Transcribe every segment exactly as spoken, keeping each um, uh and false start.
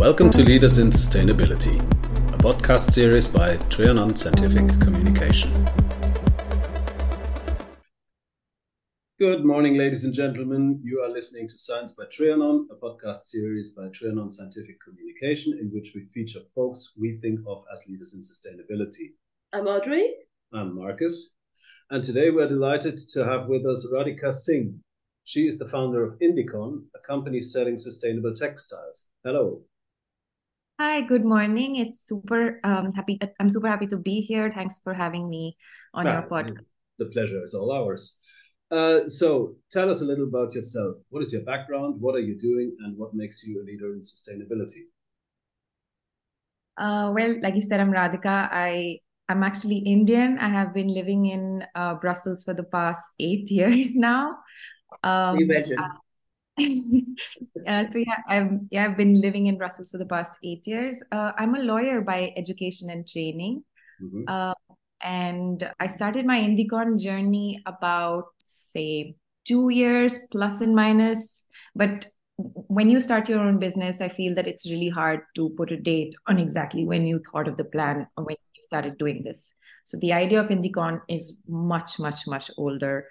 Welcome to Leaders in Sustainability, a podcast series by Trianon Scientific Communication. Good morning, ladies and gentlemen. You are listening to Science by Trianon, a podcast series by Trianon Scientific Communication, in which we feature folks we think of as leaders in sustainability. I'm Audrey. I'm Marcus. And today we're delighted to have with us Radhika Singh. She is the founder of Indicon, a company selling sustainable textiles. Hello. Hi, good morning. It's super um, happy. I'm super happy to be here. Thanks for having me on Ah, your podcast. The pleasure is all ours. Uh, so tell us a little about yourself. What is your background? What are you doing? And what makes you a leader in sustainability? Uh, well, like you said, I'm Radhika. I I'm actually Indian. I have been living in uh, Brussels for the past eight years now. Um, Imagine. uh, so yeah, I've yeah I've been living in Brussels for the past eight years. Uh, I'm a lawyer by education and training. Mm-hmm. Uh, and I started my Indicon journey about, say, two years plus and minus. But when you start your own business, I feel that it's really hard to put a date on exactly when you thought of the plan or when you started doing this. So the idea of Indicon is much, much, much older.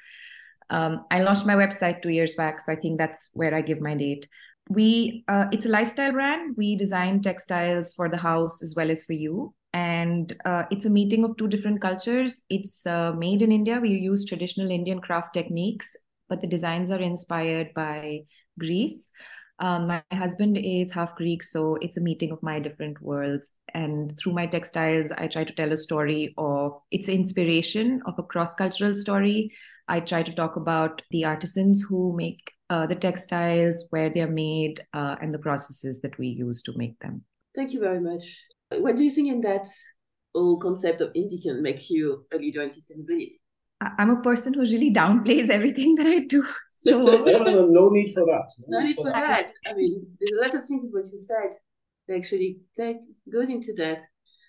Um, I launched my website two years back, so I think that's where I give my date. We, uh, it's a lifestyle brand. We design textiles for the house as well as for you. And uh, it's a meeting of two different cultures. It's uh, made in India. We use traditional Indian craft techniques, but the designs are inspired by Greece. Um, my husband is half Greek, so it's a meeting of my different worlds. And through my textiles, I try to tell a story of its inspiration of a cross-cultural story. I try to talk about the artisans who make uh, the textiles, where they're made, uh, and the processes that we use to make them. Thank you very much. What do you think in that whole concept of Indicon makes you a leader in sustainability? I'm a person who really downplays everything that I do. So no, no, no need for that. No, no need for that. that. I mean, there's a lot of things in what you said that actually that goes into that.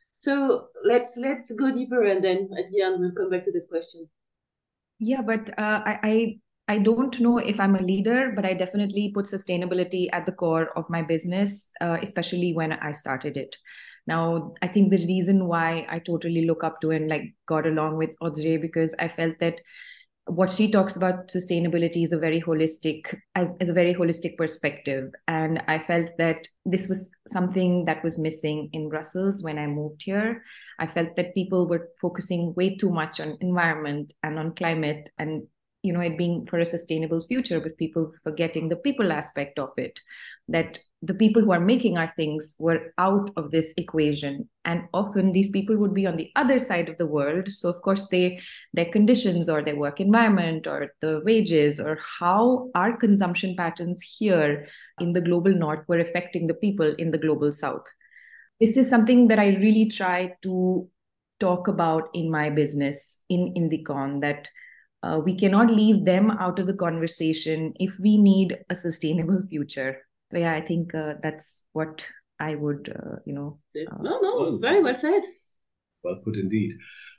So let's let's go deeper, and then at the end we'll come back to that question. Yeah, but uh, I, I I don't know if I'm a leader, but I definitely put sustainability at the core of my business, uh, especially when I started it. Now, I think the reason why I totally look up to and like got along with Audrey, because I felt that what she talks about sustainability is a very holistic, as, as a very holistic perspective. And I felt that this was something that was missing in Brussels when I moved here. I felt that people were focusing way too much on environment and on climate and, you know, it being for a sustainable future, but people forgetting the people aspect of it, that the people who are making our things were out of this equation. And often these people would be on the other side of the world. So of course, they their conditions or their work environment or the wages or how our consumption patterns here in the global north were affecting the people in the global south. This is something that I really try to talk about in my business in Indicon, that uh, we cannot leave them out of the conversation if we need a sustainable future. So yeah, I think uh, that's what I would, uh, you know. Uh, no, no, very well said. Well put indeed.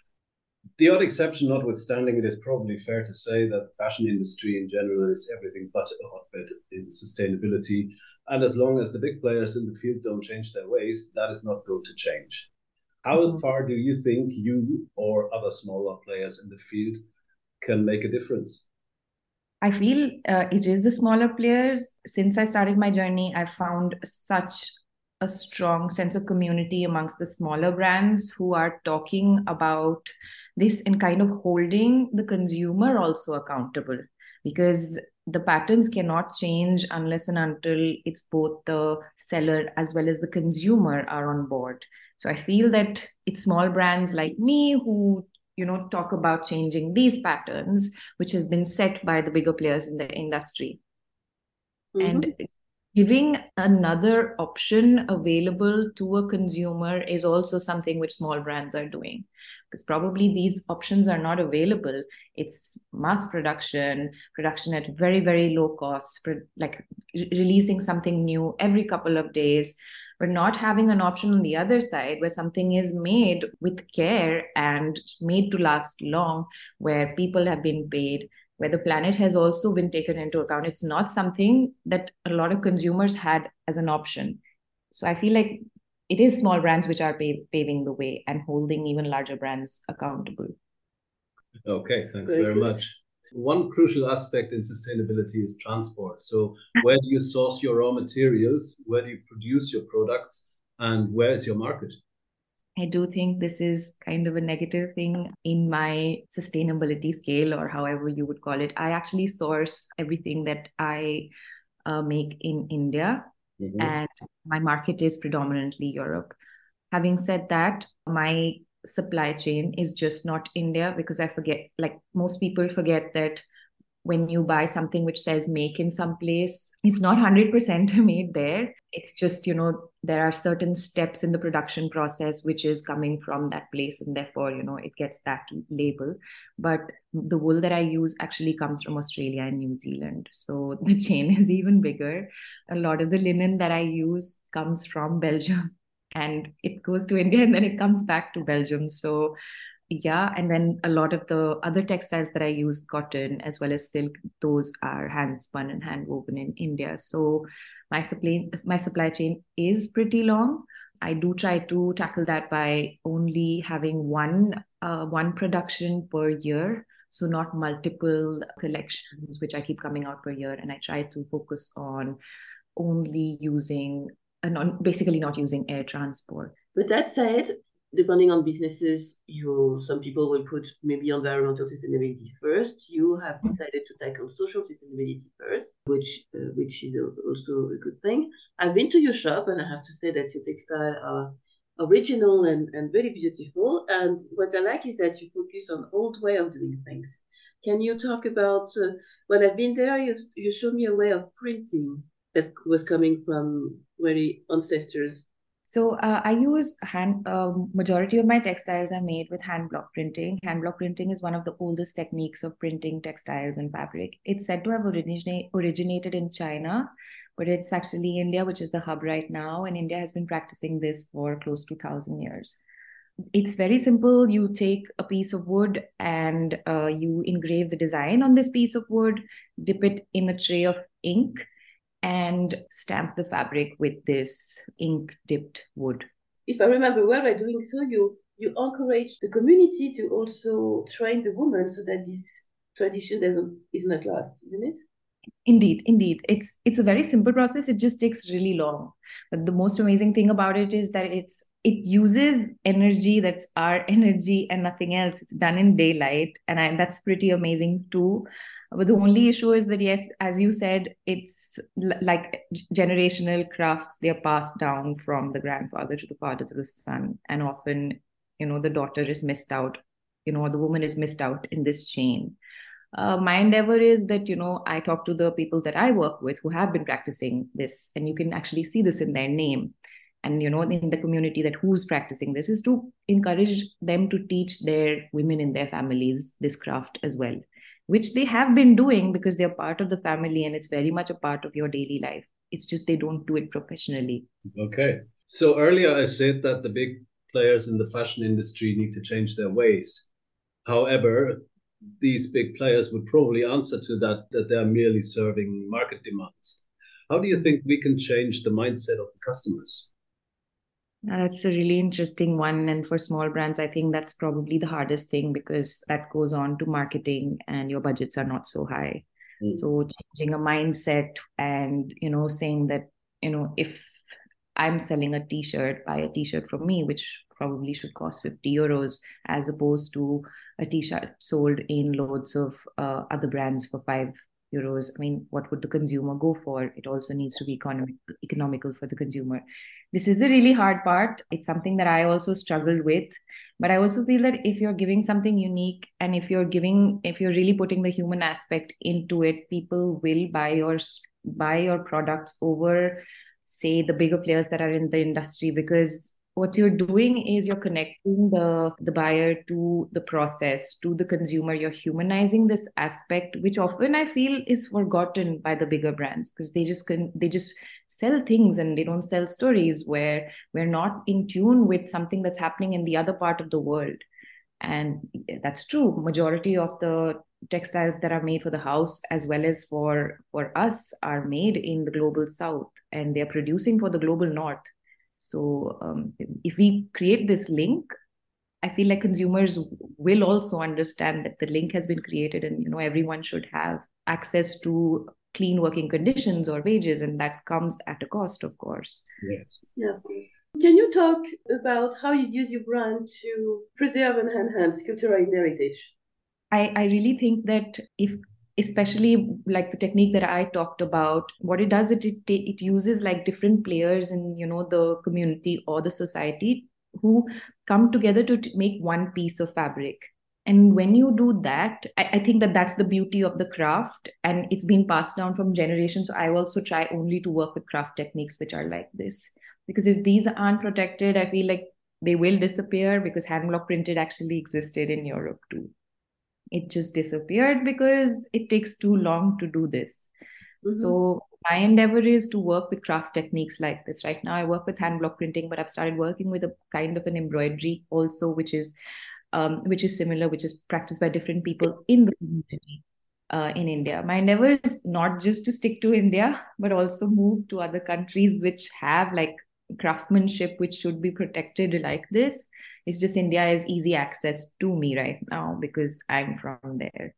The odd exception notwithstanding, it is probably fair to say that the fashion industry in general is everything but a hotbed in sustainability. And as long as the big players in the field don't change their ways, that is not going to change. How mm-hmm. far do you think you or other smaller players in the field can make a difference? I feel uh, it is the smaller players. Since I started my journey, I've found such a strong sense of community amongst the smaller brands who are talking about this and kind of holding the consumer also accountable, because the patterns cannot change unless and until it's both the seller as well as the consumer are on board. So I feel that it's small brands like me who, you know, talk about changing these patterns, which has been set by the bigger players in the industry. Mm-hmm. And giving another option available to a consumer is also something which small brands are doing, because probably these options are not available. It's mass production, production at very, very low cost, like re- releasing something new every couple of days. But not having an option on the other side where something is made with care and made to last long, where people have been paid, where the planet has also been taken into account. It's not something that a lot of consumers had as an option. So I feel like it is small brands which are pav- paving the way and holding even larger brands accountable. Okay, thanks Very very good. much. One crucial aspect in sustainability is transport. So where do you source your raw materials? Where do you produce your products? And where is your market? I do think this is kind of a negative thing in my sustainability scale, or however you would call it. I actually source everything that I uh, make in India, Mhm. and my market is predominantly Europe. Having said that, my supply chain is just not India, because I forget, like most people forget that when you buy something which says make in some place, it's not one hundred percent made there. It's just, you know, there are certain steps in the production process which is coming from that place, and therefore, you know, it gets that label. But the wool that I use actually comes from Australia and New Zealand. So the chain is even bigger. A lot of the linen that I use comes from Belgium, and it goes to India and then it comes back to Belgium. So yeah, and then a lot of the other textiles that I use, cotton as well as silk, those are hand spun and hand woven in India. So my supply my supply chain is pretty long. I do try to tackle that by only having one uh, one production per year, so not multiple collections which I keep coming out per year. And I try to focus on only using and on basically not using air transport. But that said, depending on businesses, you some people will put maybe environmental sustainability first. You have decided to tackle social sustainability first, which uh, which is also a good thing. I've been to your shop, and I have to say that your textile are original and, and very beautiful. And what I like is that you focus on old way of doing things. Can you talk about uh, when I've been there? You you showed me a way of printing that was coming from very ancestors. So uh, I use hand. Uh, majority of my textiles are made with hand block printing. Hand block printing is one of the oldest techniques of printing textiles and fabric. It's said to have originate, originated in China, but it's actually India, which is the hub right now. And India has been practicing this for close to thousand years. It's very simple. You take a piece of wood and uh, you engrave the design on this piece of wood, dip it in a tray of ink, and stamp the fabric with this ink dipped wood. If I remember well, by doing so, you you encourage the community to also train the women so that this tradition doesn't is not lost, isn't it? Indeed, indeed. It's it's a very simple process. It just takes really long. But the most amazing thing about it is that it's it uses energy that's our energy and nothing else. It's done in daylight, and I, that's pretty amazing too. But the only issue is that, yes, as you said, it's l- like generational crafts. They are passed down from the grandfather to the father to the son, and often, you know, the daughter is missed out. You know, the woman is missed out in this chain. Uh, my endeavor is that, you know, I talk to the people that I work with who have been practicing this, and you can actually see this in their name. And, you know, in the community, that who's practicing this, is to encourage them to teach their women in their families this craft as well, which they have been doing because they're part of the family and it's very much a part of your daily life. It's just they don't do it professionally. Okay. So earlier I said that the big players in the fashion industry need to change their ways. However, these big players would probably answer to that, that they're merely serving market demands. How do you think we can change the mindset of the customers? That's a really interesting one. And for small brands, I think that's probably the hardest thing, because that goes on to marketing and your budgets are not so high. Mm. So changing a mindset and, you know, saying that, you know, if I'm selling a t-shirt, buy a t-shirt from me, which probably should cost fifty euros, as opposed to a t-shirt sold in loads of uh, other brands for five euros. I mean, what would the consumer go for? It also needs to be economic, economical for the consumer. This is the really hard part. It's something that I also struggled with. But I also feel that if you're giving something unique, and if you're giving, if you're really putting the human aspect into it, people will buy your buy your products over, say, the bigger players that are in the industry, because what you're doing is you're connecting the the buyer to the process, to the consumer. You're humanizing this aspect, which often I feel is forgotten by the bigger brands, because they just can they just sell things and they don't sell stories, where we're not in tune with something that's happening in the other part of the world. And that's true. Majority of the textiles that are made for the house as well as for for us are made in the global south, and they're producing for the global north. So um, if we create this link, I feel like consumers will also understand that the link has been created and, you know, everyone should have access to clean working conditions or wages, and that comes at a cost, of course. Yes. Yeah. Can you talk about how you use your brand to preserve and enhance cultural heritage? I, I really think that if, especially like the technique that I talked about, what it does, it, it, it uses like different players in, you know, the community or the society who come together to t- make one piece of fabric. And when you do that, I, I think that that's the beauty of the craft, and it's been passed down from generations. So I also try only to work with craft techniques which are like this. Because if these aren't protected, I feel like they will disappear, because hand block printed actually existed in Europe too. It just disappeared because it takes too long to do this. Mm-hmm. So my endeavor is to work with craft techniques like this. Right now I work with hand block printing, but I've started working with a kind of an embroidery also, which is um, which is similar, which is practiced by different people in the community uh, in India. My endeavor is not just to stick to India, but also move to other countries which have like craftsmanship which should be protected like this. It's just India has easy access to me right now because I'm from there.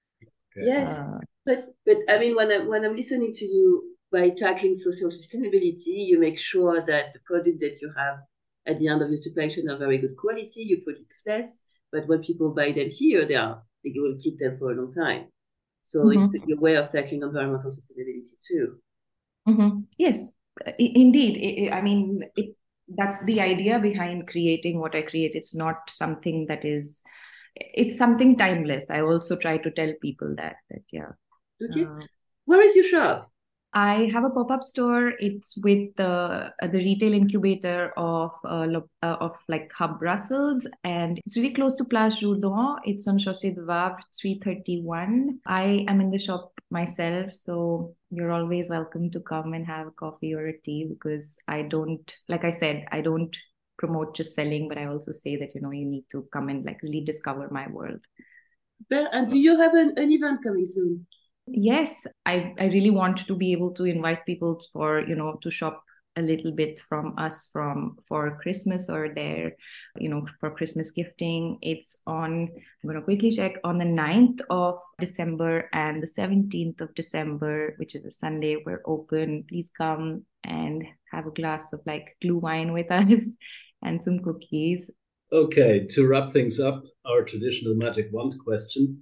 Yes, uh, but but I mean, when I'm when I'm listening to you, by tackling social sustainability, you make sure that the product that you have at the end of your supply chain are very good quality. You produce less, but when people buy them here, they are they will keep them for a long time. So mm-hmm. it's your way of tackling environmental sustainability too. Mm-hmm. Yes, indeed. It, I mean, it, that's the idea behind creating what I create. It's not something that is. It's something timeless. I also try to tell people that, that yeah. Okay. Uh, Where is your shop? I have a pop-up store. It's with the uh, the retail incubator of uh, uh, of like Hub Brussels, and it's really close to Place Jourdan. It's on Chaussée de Wavre, three thirty-one. I am in the shop myself, so you're always welcome to come and have a coffee or a tea, because I don't, like I said, I don't promote just selling, but I also say that, you know, you need to come and like really discover my world. But, and do you have an, an event coming soon? Yes, I, I really want to be able to invite people for, you know, to shop a little bit from us from for Christmas or their, you know, for Christmas gifting. It's on, I'm going to quickly check, on the ninth of December and the seventeenth of December, which is a Sunday. We're open. Please come and have a glass of like glue wine with us and some cookies. Okay, to wrap things up, our traditional magic wand question.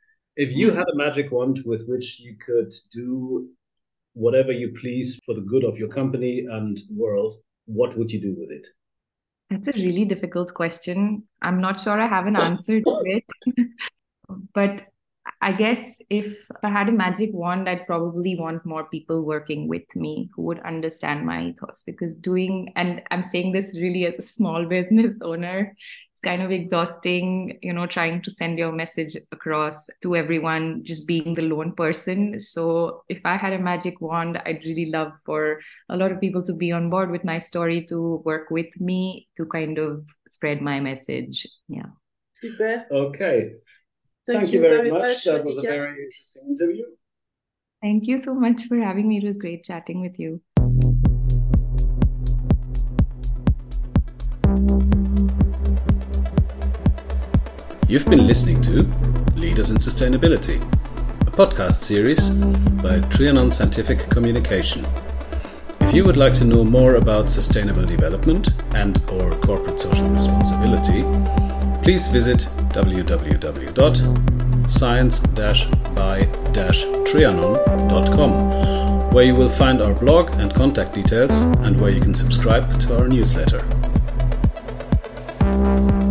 If you had a magic wand with which you could do whatever you please for the good of your company and the world, what would you do with it? That's a really difficult question. I'm not sure I have an answer to it. But I guess if I had a magic wand, I'd probably want more people working with me who would understand my ethos, because doing, and I'm saying this really as a small business owner, it's kind of exhausting, you know, trying to send your message across to everyone, just being the lone person. So if I had a magic wand, I'd really love for a lot of people to be on board with my story, to work with me, to kind of spread my message. Yeah. Super. Okay. Thank, Thank you, you very, very much. much. That was a very interesting interview. Thank you so much for having me. It was great chatting with you. You've been listening to Leaders in Sustainability, a podcast series by Trianon Scientific Communication. If you would like to know more about sustainable development and or corporate social responsibility, please visit w w w dot science dash by dash trianon dot com, where you will find our blog and contact details, and where you can subscribe to our newsletter.